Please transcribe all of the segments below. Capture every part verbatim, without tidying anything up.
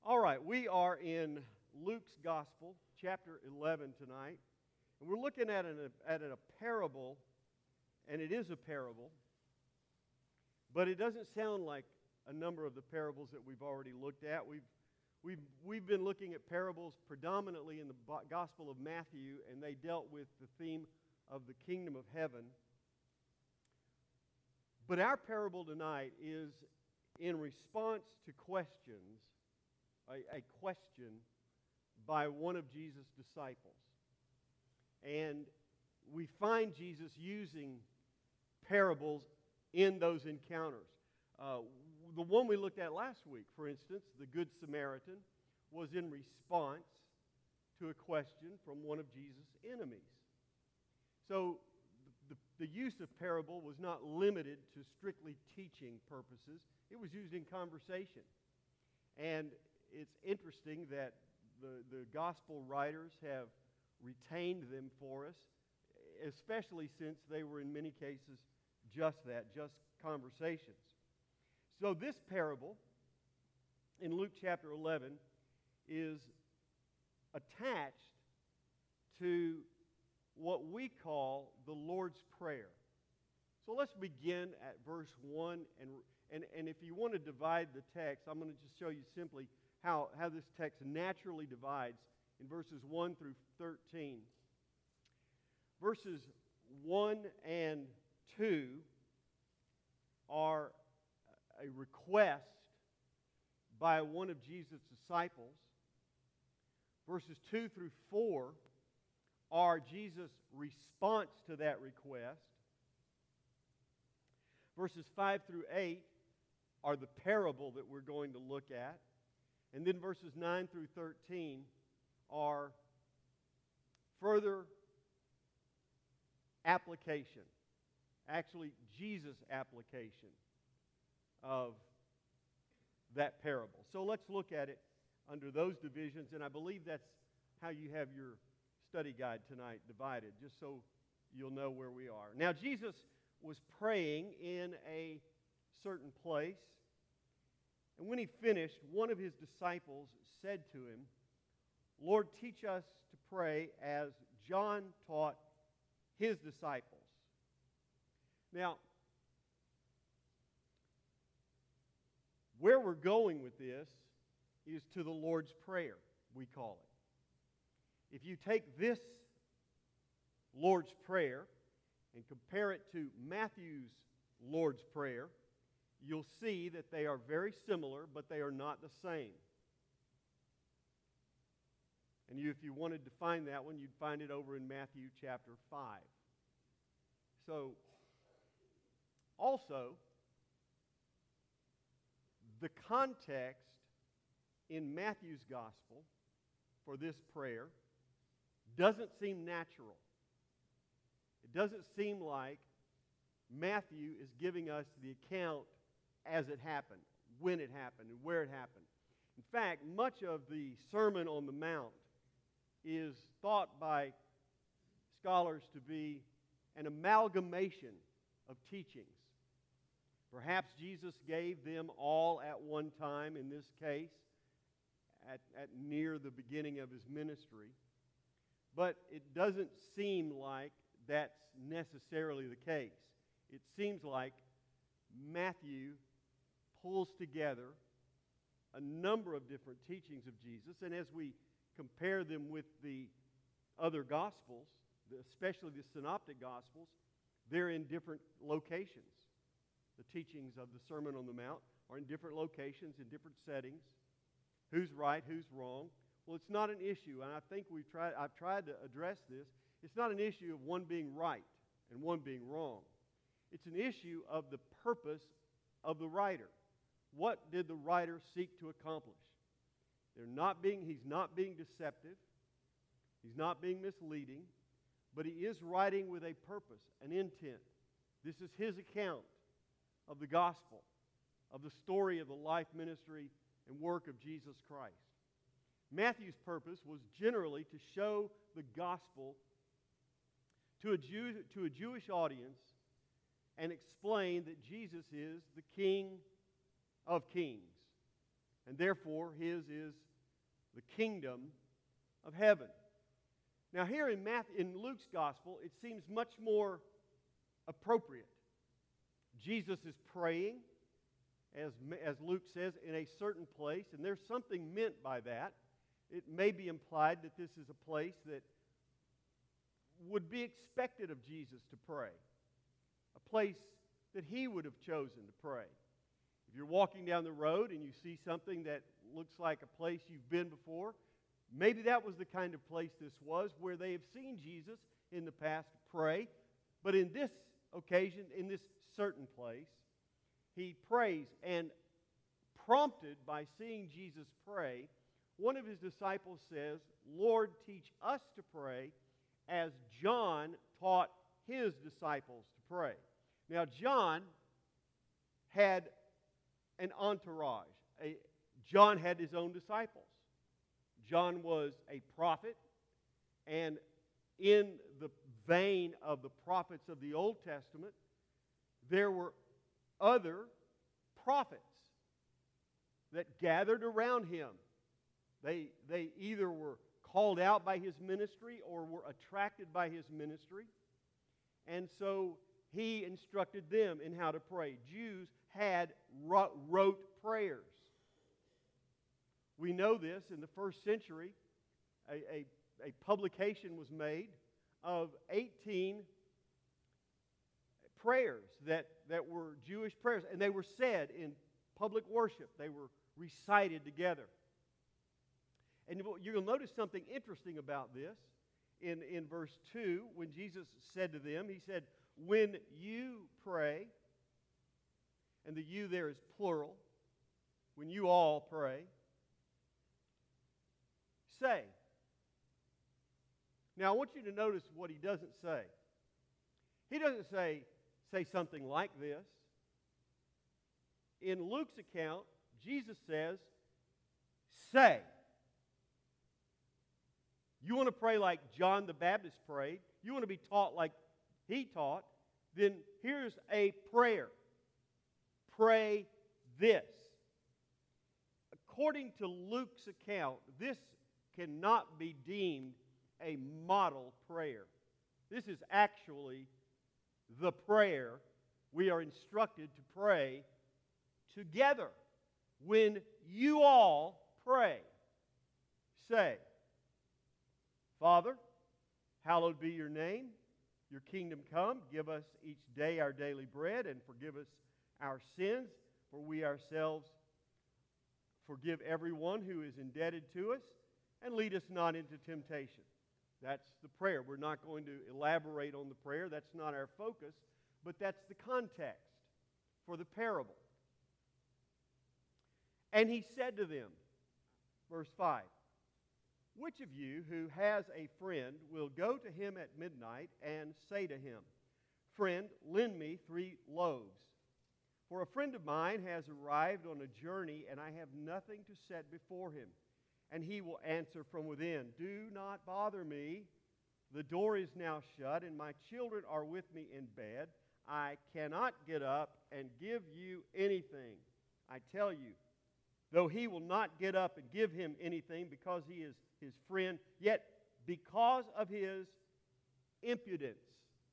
All right, we are in Luke's Gospel, chapter eleven tonight. And we're looking at, an, at a parable, and it is a parable, but it doesn't sound like a number of the parables that we've already looked at. We've, we've, we've been looking at parables predominantly in the Gospel of Matthew, and they dealt with the theme of the kingdom of heaven. But our parable tonight is in response to questions, a, a question by one of Jesus' disciples. And we find Jesus using parables in those encounters. Uh, the one we looked at last week, for instance, the Good Samaritan, was in response to a question from one of Jesus' enemies. So the, the use of parable was not limited to strictly teaching purposes. It was used in conversation. And it's interesting that the, the gospel writers have retained them for us, especially since they were in many cases just that, just conversations. So this parable in Luke chapter eleven is attached to what we call the Lord's Prayer. So let's begin at verse one, and, and, and if you want to divide the text, I'm going to just show you simply how, how this text naturally divides in verses one through thirteen. Verses one and two are a request by one of Jesus' disciples. Verses two through four are Jesus' response to that request. Verses five through eight are the parable that we're going to look at. And then verses nine through thirteen are further application, actually Jesus' application of that parable. So let's look at it under those divisions, and I believe that's how you have your study guide tonight divided, just so you'll know where we are. Now, Jesus was praying in a certain place, and when he finished, one of his disciples said to him, "Lord, teach us to pray as John taught his disciples." Now, where we're going with this is to the Lord's Prayer, we call it. If you take this Lord's Prayer and compare it to Matthew's Lord's Prayer, you'll see that they are very similar, but they are not the same. And you, if you wanted to find that one, you'd find it over in Matthew chapter five. So, also, the context in Matthew's gospel for this prayer doesn't seem natural. It doesn't seem like Matthew is giving us the account as it happened, when it happened, and where it happened. In fact, much of the Sermon on the Mount is thought by scholars to be an amalgamation of teachings. Perhaps Jesus gave them all at one time, in this case, at, at near the beginning of his ministry. But it doesn't seem like that's necessarily the case. It seems like Matthew pulls together a number of different teachings of Jesus, and as we compare them with the other Gospels, especially the Synoptic Gospels, they're in different locations. The teachings of the Sermon on the Mount are in different locations, in different settings. Who's right, who's wrong? Well, it's not an issue, and I think we've tried, I've tried to address this. It's not an issue of one being right and one being wrong. It's an issue of the purpose of the writer. What did the writer seek to accomplish? They're not being, he's not being deceptive. He's not being misleading. But he is writing with a purpose, an intent. This is his account of the gospel, of the story of the life, ministry, and work of Jesus Christ. Matthew's purpose was generally to show the gospel to a Jew, to a Jewish audience and explain that Jesus is the King of kings and therefore his is the kingdom of heaven. Now here in, Matthew, in Luke's gospel, it seems much more appropriate. Jesus is praying, as, as Luke says, in a certain place, and there's something meant by that. It may be implied that this is a place that would be expected of Jesus to pray, a place that he would have chosen to pray. If you're walking down the road and you see something that looks like a place you've been before, maybe that was the kind of place this was, where they have seen Jesus in the past pray. But in this occasion, in this certain place, he prays, and prompted by seeing Jesus pray, one of his disciples says, "Lord, teach us to pray as John taught his disciples to pray." Now, John had an entourage. A, John had his own disciples. John was a prophet, and in the vein of the prophets of the Old Testament, there were other prophets that gathered around him. They, they either were called out by his ministry or were attracted by his ministry. And so he instructed them in how to pray. Jews had rote prayers. We know this in the first century. A, a, a publication was made of eighteen prayers that, that were Jewish prayers, and they were said in public worship. They were recited together. And you'll notice something interesting about this in, in verse two, when Jesus said to them, he said, "When you pray," and the you there is plural, when you all pray, say. Now, I want you to notice what he doesn't say. He doesn't say, say something like this. In Luke's account, Jesus says, say. You want to pray like John the Baptist prayed, you want to be taught like he taught, then here's a prayer. Pray this. According to Luke's account, this cannot be deemed a model prayer. This is actually the prayer we are instructed to pray together. When you all pray, say, "Father, hallowed be your name. Your kingdom come. Give us each day our daily bread, and forgive us our sins, for we ourselves forgive everyone who is indebted to us, and lead us not into temptation." That's the prayer. We're not going to elaborate on the prayer. That's not our focus, but that's the context for the parable. And he said to them, verse five, "Which of you who has a friend will go to him at midnight and say to him, 'Friend, lend me three loaves, for a friend of mine has arrived on a journey, and I have nothing to set before him?' And he will answer from within, 'Do not bother me. The door is now shut, and my children are with me in bed. I cannot get up and give you anything. I tell you, though he will not get up and give him anything because he is his friend, yet because of his impudence.'"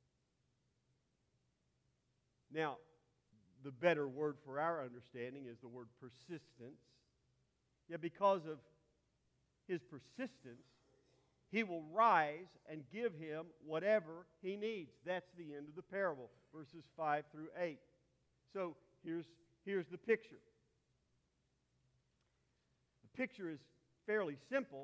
Now, the better word for our understanding is the word persistence. Yet because of his persistence, he will rise and give him whatever he needs. That's the end of the parable, verses five through eight. So here's, here's the picture. The picture is fairly simple.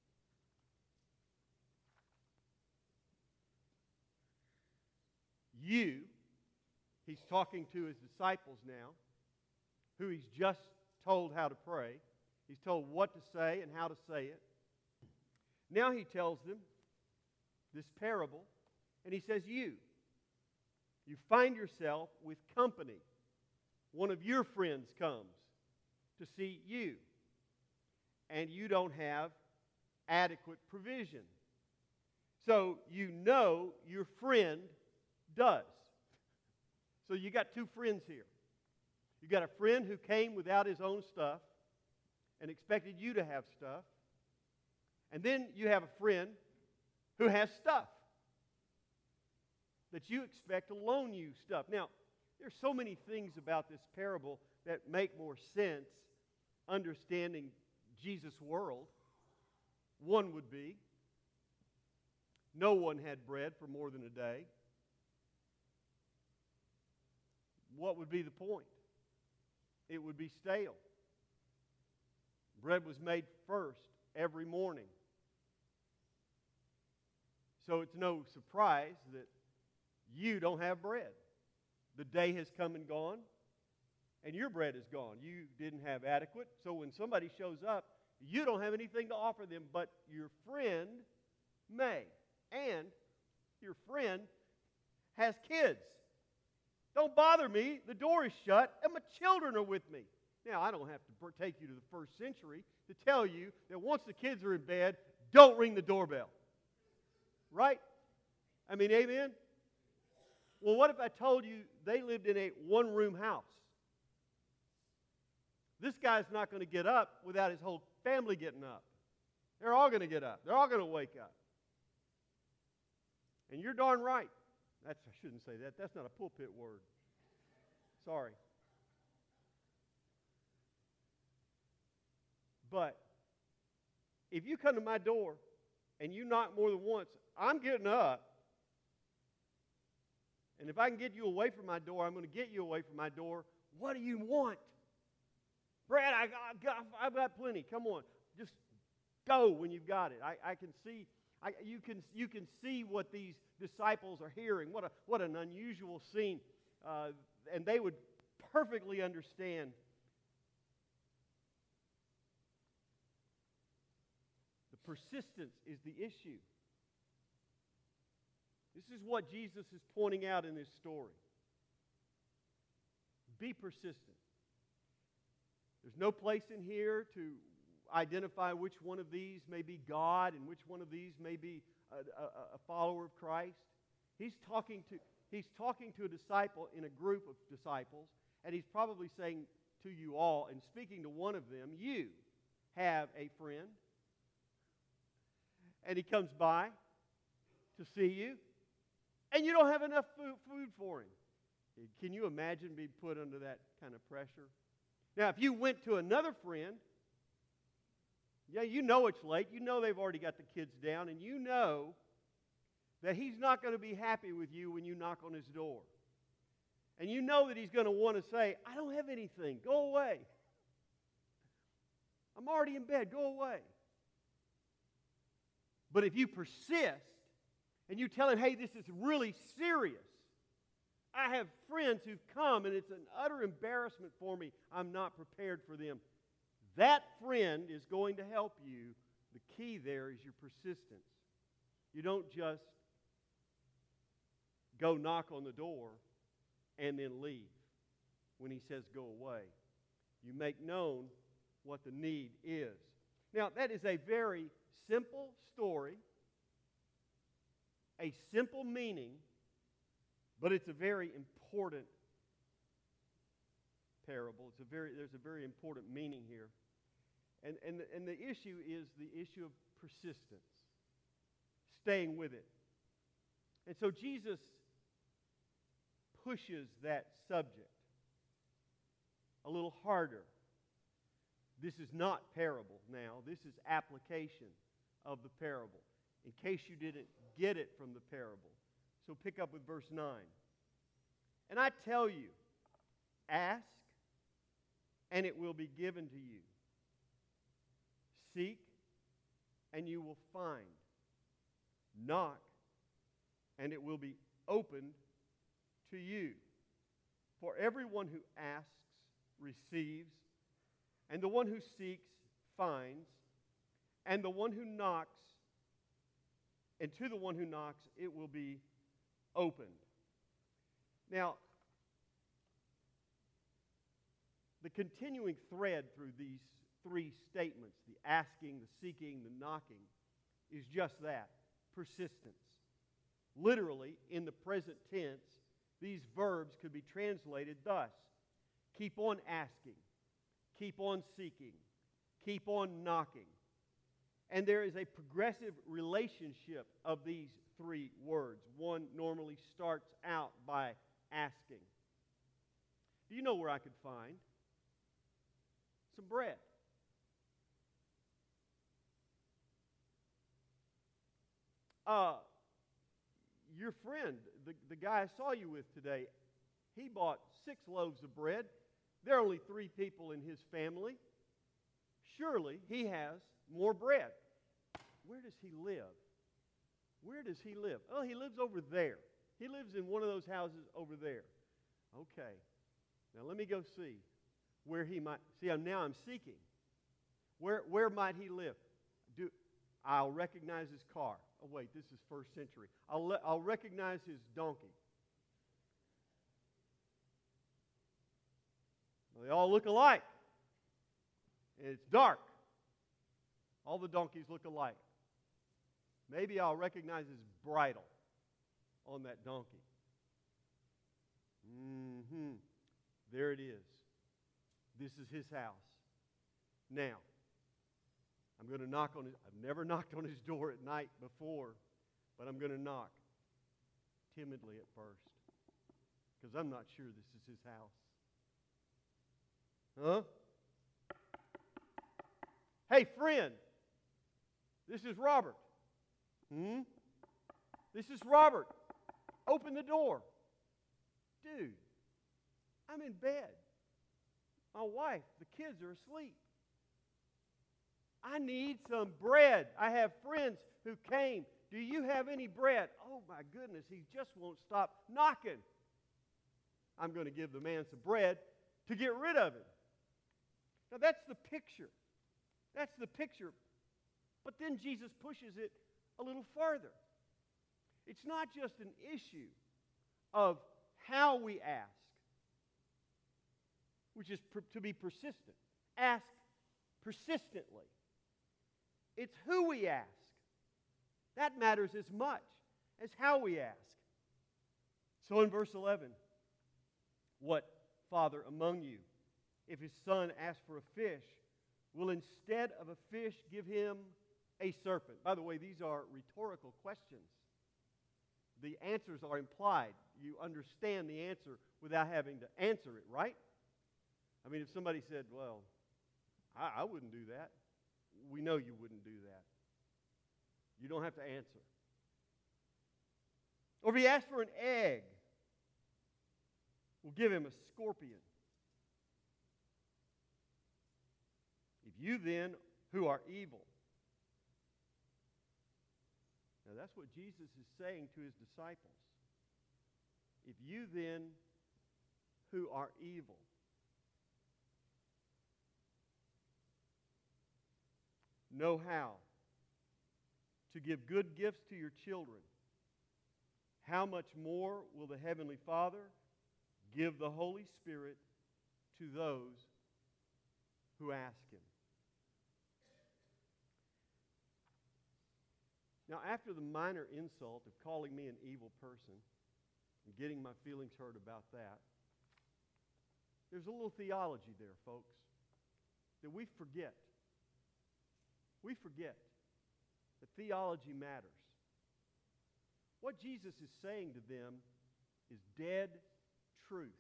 You, he's talking to his disciples now, who he's just told how to pray. He's told what to say and how to say it. Now he tells them this parable, and he says, you, you find yourself with company. One of your friends comes to see you, and you don't have adequate provision. So you know your friend does. So you got two friends here. You got a friend who came without his own stuff, and expected you to have stuff. And then you have a friend who has stuff that you expect to loan you stuff. Now, there's so many things about this parable that make more sense understanding Jesus' world. One would be, no one had bread for more than a day. What would be the point? It would be stale. Bread was made first every morning. So it's no surprise that you don't have bread. The day has come and gone, and your bread is gone. You didn't have adequate, so when somebody shows up, you don't have anything to offer them, but your friend may. And your friend has kids. Don't bother me. The door is shut, and my children are with me. Now, I don't have to take you to the first century to tell you that once the kids are in bed, don't ring the doorbell. Right? I mean, amen? Well, what if I told you they lived in a one-room house? This guy's not going to get up without his whole family getting up. They're all going to get up. They're all going to wake up. And you're darn right. That's, I shouldn't say that. That's not a pulpit word. Sorry. But if you come to my door and you knock more than once, I'm getting up. And if I can get you away from my door, I'm going to get you away from my door. What do you want? Brad, I got, I've got plenty. Come on. Just go when you've got it. I, I can see, I, you, can, you can see what these disciples are hearing. What, a, what an unusual scene. Uh, and they would perfectly understand the persistence is the issue. This is what Jesus is pointing out in this story. Be persistent. There's no place in here to identify which one of these may be God and which one of these may be a, a, a follower of Christ. He's talking to, he's talking to a disciple in a group of disciples, and he's probably saying to you all, and speaking to one of them, you have a friend, and he comes by to see you, and you don't have enough food, food for him. Can you imagine being put under that kind of pressure? Now, if you went to another friend, yeah, you know it's late. You know they've already got the kids down, and you know that he's not going to be happy with you when you knock on his door. And you know that he's going to want to say, I don't have anything. Go away. I'm already in bed. Go away. But if you persist and you tell him, hey, this is really serious. I have friends who've come, and it's an utter embarrassment for me. I'm not prepared for them. That friend is going to help you. The key there is your persistence. You don't just go knock on the door and then leave when he says go away. You make known what the need is. Now, that is a very simple story, a simple meaning, but it's a very important parable. It's a very, there's a very important meaning here. And, and, and the issue is the issue of persistence, staying with it. And so Jesus pushes that subject a little harder. This is not parable now. This is application of the parable, in case you didn't get it from the parable. So pick up with verse nine. And I tell you, ask, and it will be given to you. Seek, and you will find. Knock, and it will be opened to you. For everyone who asks receives, and the one who seeks finds, and the one who knocks, and to the one who knocks it will be opened. Now, the continuing thread through these three statements, the asking, the seeking, the knocking, is just that, persistence. Literally, in the present tense, these verbs could be translated thus: keep on asking, keep on seeking, keep on knocking. And there is a progressive relationship of these three words. One normally starts out by asking. Do you know where I could find some bread? Uh, your friend, the, the guy I saw you with today, he bought six loaves of bread. There are only three people in his family. Surely he has more bread. Where does he live? Where does he live? Oh, he lives over there. He lives in one of those houses over there. Okay. Now let me go see where he might. See, I'm, now I'm seeking. Where, where might he live? Do, I'll recognize his car. Oh, wait, this is first century. I'll, le- I'll recognize his donkey. Well, they all look alike. And it's dark. All the donkeys look alike. Maybe I'll recognize his bridle on that donkey. Mm-hmm. There it is. This is his house. Now, I'm going to knock on his, I've never knocked on his door at night before, but I'm going to knock timidly at first because I'm not sure this is his house. Huh? Hey, friend, this is Robert. Hmm? This is Robert. Open the door. Dude, I'm in bed. My wife, the kids are asleep. I need some bread. I have friends who came. Do you have any bread? Oh, my goodness, he just won't stop knocking. I'm going to give the man some bread to get rid of him. Now, that's the picture. That's the picture. But then Jesus pushes it a little farther. It's not just an issue of how we ask, which is per- to be persistent. Ask persistently. It's who we ask. That matters as much as how we ask. So in verse eleven, what father among you, if his son asks for a fish, will instead of a fish give him a serpent? By the way, these are rhetorical questions. The answers are implied. You understand the answer without having to answer it, right? I mean, if somebody said, well, I, I wouldn't do that, we know you wouldn't do that. You don't have to answer. Or if he asks for an egg, we'll give him a scorpion. If you then, who are evil. Now that's what Jesus is saying to his disciples. If you then, who are evil, know how to give good gifts to your children, how much more will the Heavenly Father give the Holy Spirit to those who ask Him? Now, after the minor insult of calling me an evil person and getting my feelings hurt about that, there's a little theology there, folks, that we forget. We forget that theology matters. What Jesus is saying to them is dead truth.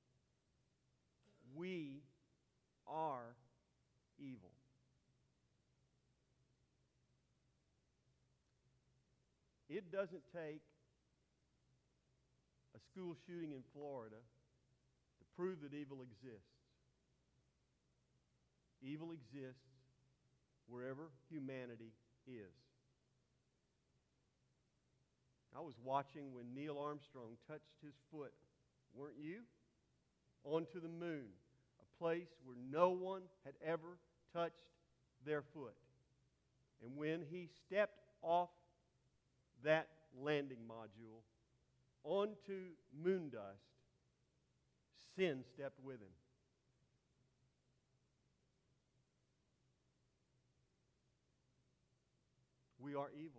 We are evil. It doesn't take a school shooting in Florida to prove that evil exists. Evil exists wherever humanity is. I was watching when Neil Armstrong touched his foot, weren't you? Onto the moon, a place where no one had ever touched their foot. And when he stepped off that landing module onto moon dust, sin stepped with him. We are evil.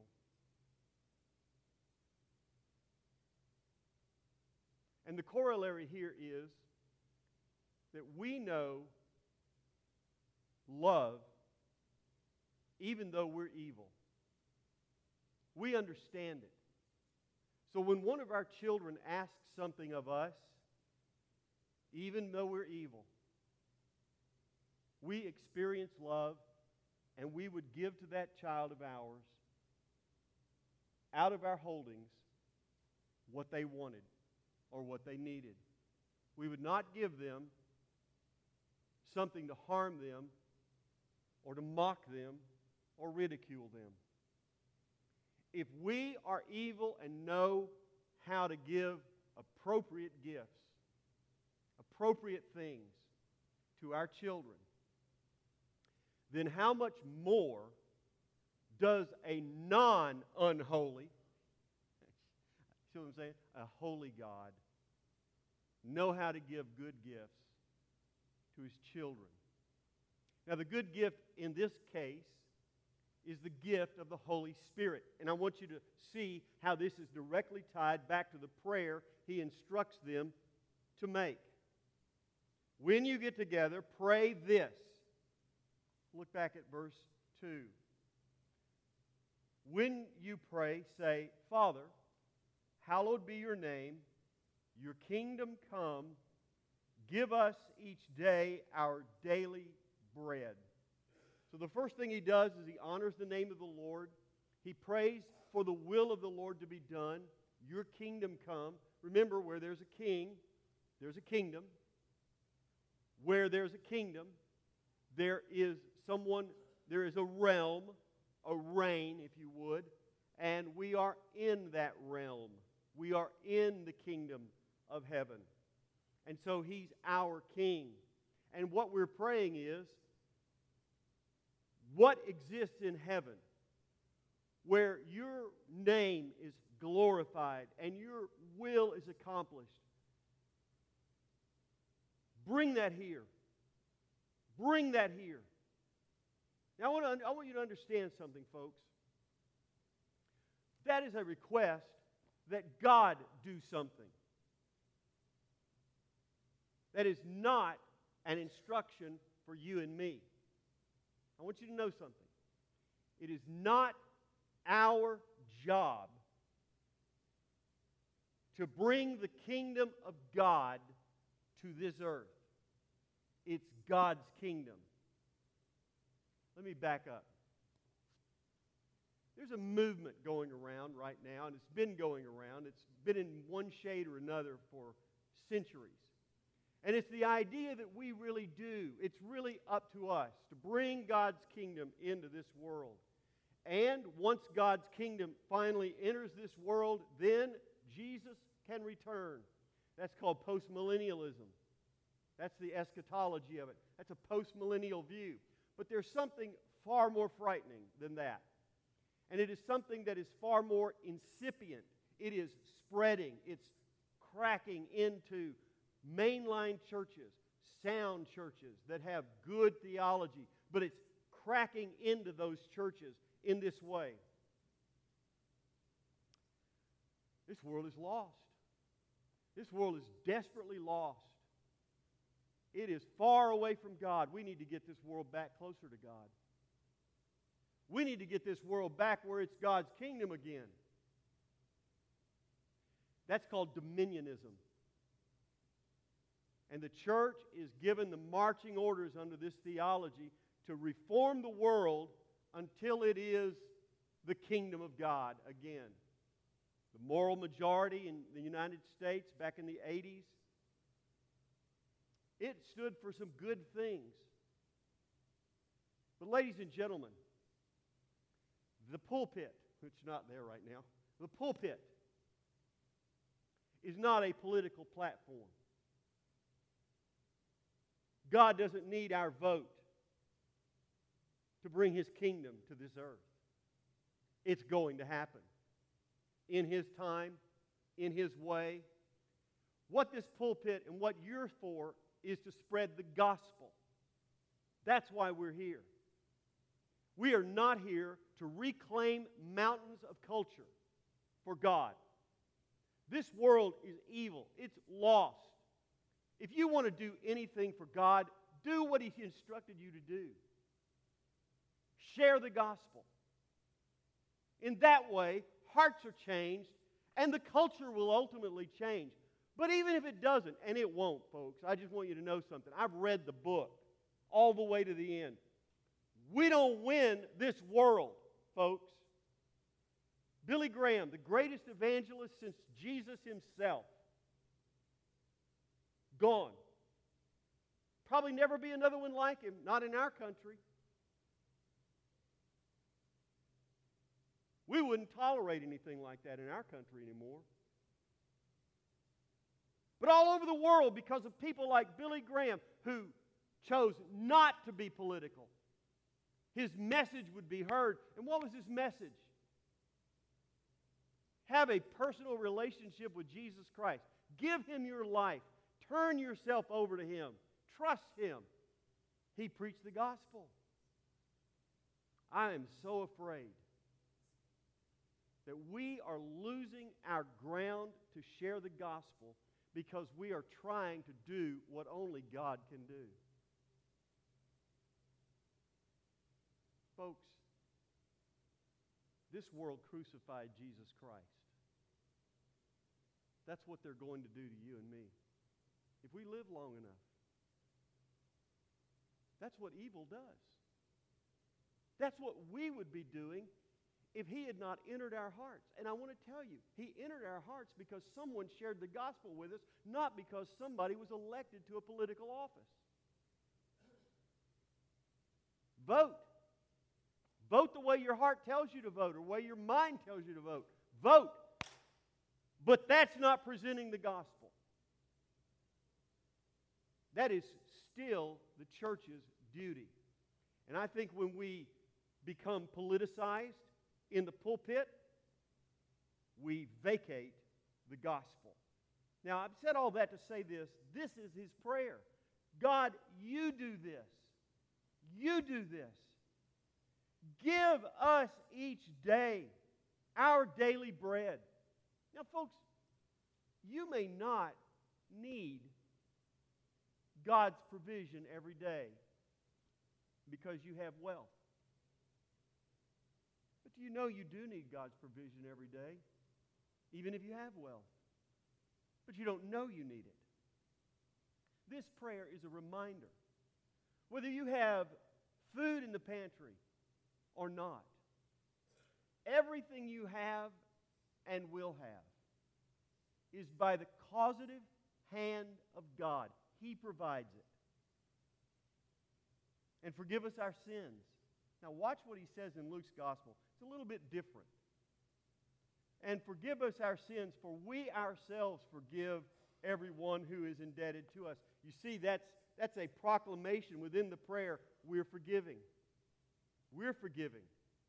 And the corollary here is that we know love even though we're evil. We understand it. So when one of our children asks something of us, even though we're evil, we experience love, and we would give to that child of ours, out of our holdings, what they wanted or what they needed. We would not give them something to harm them or to mock them or ridicule them. If we are evil and know how to give appropriate gifts, appropriate things to our children, then how much more does a non-unholy, see what I'm saying? A holy God know how to give good gifts to His children. Now, the good gift in this case is the gift of the Holy Spirit. And I want you to see how this is directly tied back to the prayer He instructs them to make. When you get together, pray this. Look back at verse two. When you pray, say, Father, hallowed be your name, your kingdom come, give us each day our daily bread. So the first thing he does is he honors the name of the Lord. He prays for the will of the Lord to be done. Your kingdom come. Remember, where there's a king, there's a kingdom. Where there's a kingdom, there is someone, there is a realm, a reign, if you would, and we are in that realm. We are in the kingdom of heaven. And so He's our King. And what we're praying is, what exists in heaven where your name is glorified and your will is accomplished? Bring that here. Bring that here. Now, I want, to, I want you to understand something, folks. That is a request that God do something. That is not an instruction for you and me. I want you to know something. It is not our job to bring the kingdom of God to this earth. It's God's kingdom. Let me back up. There's a movement going around right now, and it's been going around. It's been in one shade or another for centuries. And it's the idea that we really do. It's really up to us to bring God's kingdom into this world. And once God's kingdom finally enters this world, then Jesus can return. That's called postmillennialism. That's the eschatology of it. That's a postmillennial view. But there's something far more frightening than that. And it is something that is far more incipient. It is spreading. It's cracking into mainline churches, sound churches that have good theology. But it's cracking into those churches in this way. This world is lost. This world is desperately lost. It is far away from God. We need to get this world back closer to God. We need to get this world back where it's God's kingdom again. That's called dominionism. And the church is given the marching orders under this theology to reform the world until it is the kingdom of God again. The moral majority in the United States back in the eighties, it stood for some good things. But ladies and gentlemen, the pulpit, which is not there right now, the pulpit is not a political platform. God doesn't need our vote to bring His kingdom to this earth. It's going to happen in His time, in His way. What this pulpit and what you're for is to spread the gospel. That's why we're here. We are not here to reclaim mountains of culture for God. This world is evil. It's lost. If you want to do anything for God, do what He instructed you to do. share the gospel. In that way, hearts are changed, and the culture will ultimately change. But even if it doesn't, and it won't, folks, I just want you to know something. I've read the book all the way to the end. We don't win this world, folks. Billy Graham, the greatest evangelist since Jesus himself, gone. Probably never be another one like him, not in our country. We wouldn't tolerate anything like that in our country anymore. But all over the world, because of people like Billy Graham, who chose not to be political, his message would be heard. And what was his message? Have a personal relationship with Jesus Christ. Give Him your life. Turn yourself over to Him. Trust Him. He preached the gospel. I am so afraid that we are losing our ground to share the gospel because we are trying to do what only God can do. Folks, this world crucified Jesus Christ. That's what they're going to do to you and me if we live long enough. That's what evil does. That's what we would be doing if He had not entered our hearts. And I want to tell you, He entered our hearts because someone shared the gospel with us, not because somebody was elected to a political office. Vote. Vote the way your heart tells you to vote or the way your mind tells you to vote. Vote. But that's not presenting the gospel. That is still the church's duty. And I think when we become politicized in the pulpit, we vacate the gospel. Now, I've said all that to say this. This is his prayer. God, you do this. You do this. Give us each day our daily bread. Now, folks, you may not need God's provision every day because you have wealth. But do you know you do need God's provision every day, even if you have wealth? But you don't know you need it. This prayer is a reminder. Whether you have food in the pantry or not, everything you have and will have is by the causative hand of God. He provides it. And forgive us our sins. Now watch what he says in Luke's gospel. It's a little bit different. And forgive us our sins, for we ourselves forgive everyone who is indebted to us. You see, that's, that's a proclamation within the prayer. We're forgiving. We're forgiving.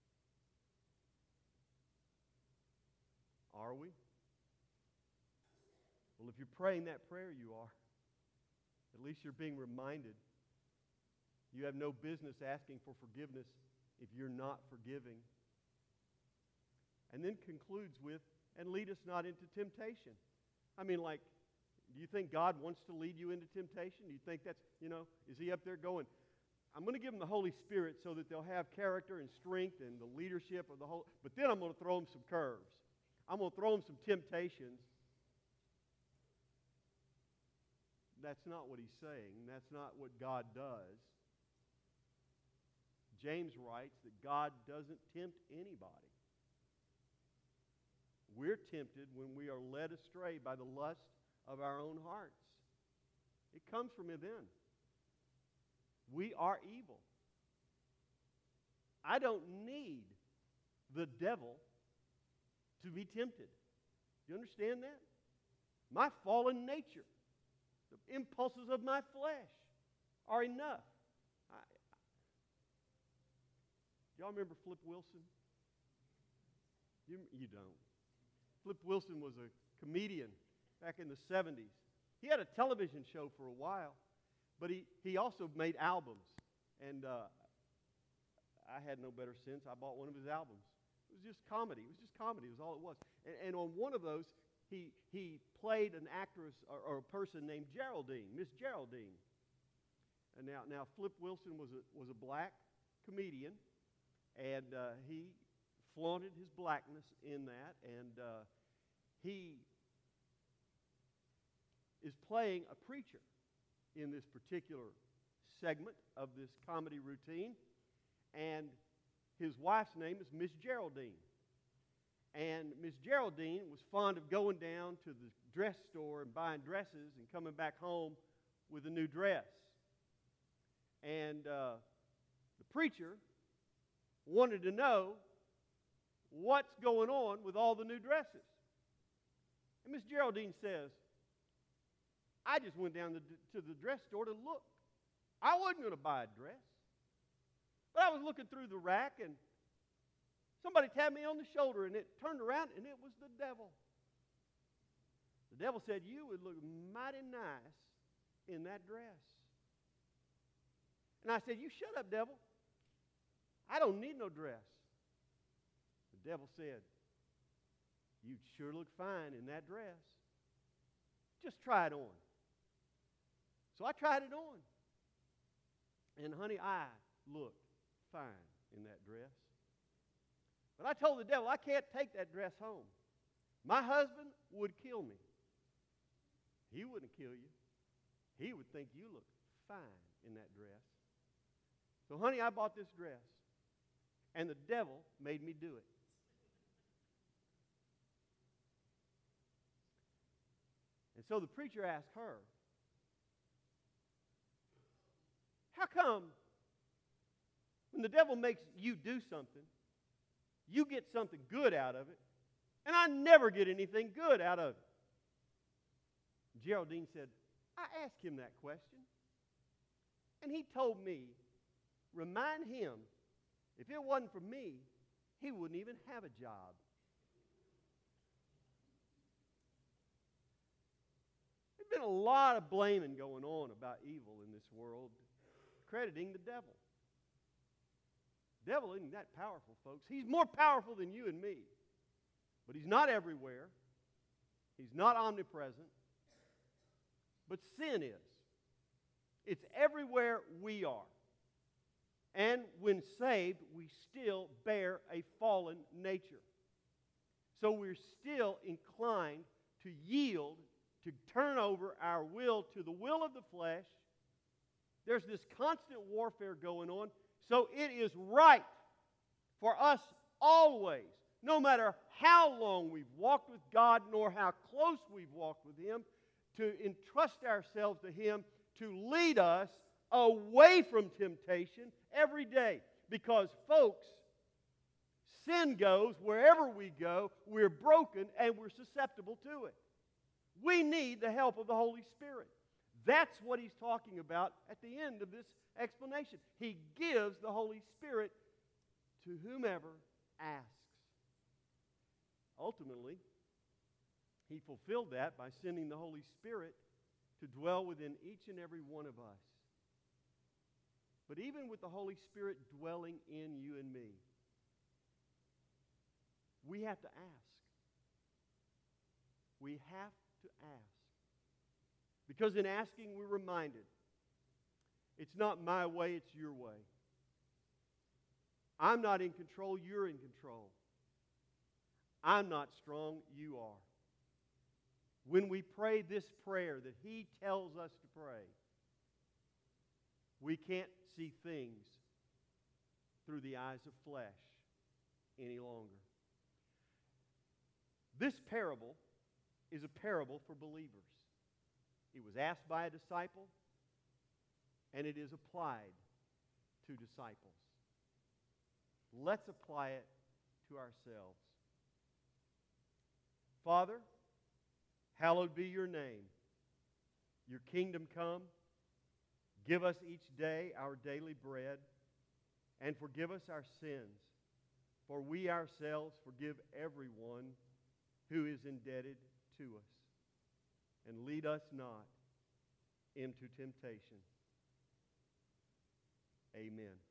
Are we? Well, if you're praying that prayer, you are. At least you're being reminded. You have no business asking for forgiveness if you're not forgiving. And then concludes with, and lead us not into temptation. I mean, like, do you think God wants to lead you into temptation? Do you think that's, you know, is He up there going, I'm going to give them the Holy Spirit so that they'll have character and strength and the leadership of the whole, but then I'm going to throw them some curves. I'm going to throw them some temptations. That's not what He's saying. That's not what God does. James writes that God doesn't tempt anybody. We're tempted when we are led astray by the lust of our own hearts. It comes from within. We are evil. I don't need the devil to be tempted. Do you understand that? My fallen nature, the impulses of my flesh are enough. I, y'all remember Flip Wilson? You, you don't. Flip Wilson was a comedian back in the seventies. He had a television show for a while, but he, he also made albums. And uh, I had no better sense. I bought one of his albums. It was just comedy. It was just comedy. It was all it was. And, and on one of those, he, he played an actress or, or a person named Geraldine, Miss Geraldine. And now, now Flip Wilson was a, was a black comedian, And uh, he flaunted his blackness in that, and uh, he is playing a preacher in this particular segment of this comedy routine, and his wife's name is Miss Geraldine. And Miss Geraldine was fond of going down to the dress store and buying dresses and coming back home with a new dress. And uh, the preacher wanted to know what's going on with all the new dresses. And Miss Geraldine says, I just went down to the dress store to look. I wasn't going to buy a dress. But I was looking through the rack, and somebody tapped me on the shoulder, and it turned around, and it was the devil. The devil said, you would look mighty nice in that dress. And I said, you shut up, devil. I don't need no dress. The devil said, you'd sure look fine in that dress. Just try it on. So I tried it on. And honey, I looked fine in that dress. But I told the devil, I can't take that dress home. My husband would kill me. He wouldn't kill you. He would think you look fine in that dress. So honey, I bought this dress. And the devil made me do it. And so the preacher asked her, how come when the devil makes you do something, you get something good out of it, and I never get anything good out of it? Geraldine said, I asked him that question, and he told me, remind him, if it wasn't for me, he wouldn't even have a job. There's been a lot of blaming going on about evil in this world, crediting the devil. The devil isn't that powerful, folks. He's more powerful than you and me. But he's not everywhere. He's not omnipresent. But sin is. It's everywhere we are. And when saved, we still bear a fallen nature. So we're still inclined to yield, to turn over our will to the will of the flesh. There's this constant warfare going on. So it is right for us always, no matter how long we've walked with God, nor how close we've walked with Him, to entrust ourselves to Him to lead us away from temptation every day. Because, folks, sin goes wherever we go. We're broken and we're susceptible to it. We need the help of the Holy Spirit. That's what he's talking about at the end of this explanation. He gives the Holy Spirit to whomever asks. Ultimately, he fulfilled that by sending the Holy Spirit to dwell within each and every one of us. But even with the Holy Spirit dwelling in you and me, we have to ask. We have to ask. Because in asking, we're reminded, it's not my way, it's your way. I'm not in control, you're in control. I'm not strong, you are. When we pray this prayer that He tells us to pray, we can't see things through the eyes of flesh any longer. This parable is a parable for believers. It was asked by a disciple, and it is applied to disciples. Let's apply it to ourselves. Father, hallowed be your name. Your kingdom come. Give us each day our daily bread, and forgive us our sins, for we ourselves forgive everyone who is indebted to us. And lead us not into temptation. Amen.